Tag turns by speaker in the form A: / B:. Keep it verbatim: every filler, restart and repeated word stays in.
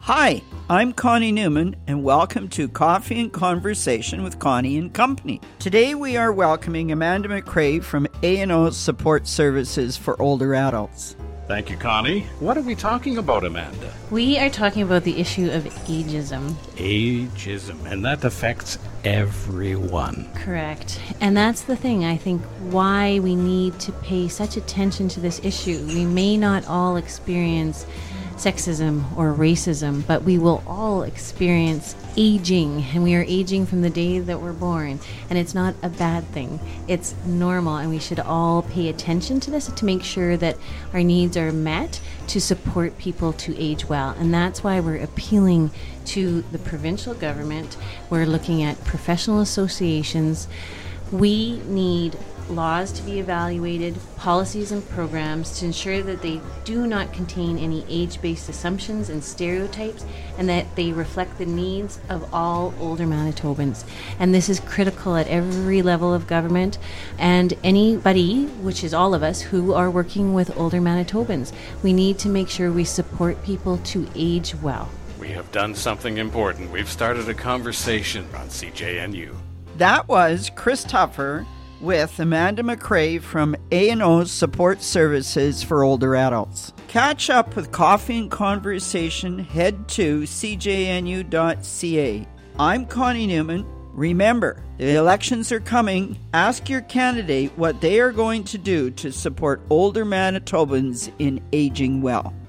A: Hi, I'm Connie Newman, and welcome to Coffee and Conversation with Connie and Company. Today we are welcoming Amanda McCrae from A and O Support Services for Older Adults.
B: Thank you, Connie. What are we talking about, Amanda?
C: We are talking about the issue of ageism.
B: Ageism, and that affects everyone.
C: Correct. And that's the thing, I think, why we need to pay such attention to this issue. We may not all experience sexism or racism, but we will all experience aging, and we are aging from the day that we're born, and it's not a bad thing. It's normal, and we should all pay attention to this to make sure that our needs are met to support people to age well. And that's why we're appealing to the provincial government. We're looking at professional associations. We need laws to be evaluated, policies and programs to ensure that they do not contain any age-based assumptions and stereotypes, and that they reflect the needs of all older Manitobans. And this is critical at every level of government, and anybody, which is all of us, who are working with older Manitobans. We need to make sure we support people to age well.
B: We have done something important. We've started a conversation on C J N U.
A: That was Chris Tuffer with Amanda McCrae from A and O Support Services for Older Adults. Catch up with Coffee and Conversation, head to c j n u dot c a. I'm Connie Newman. Remember, the elections are coming. Ask your candidate what they are going to do to support older Manitobans in aging well.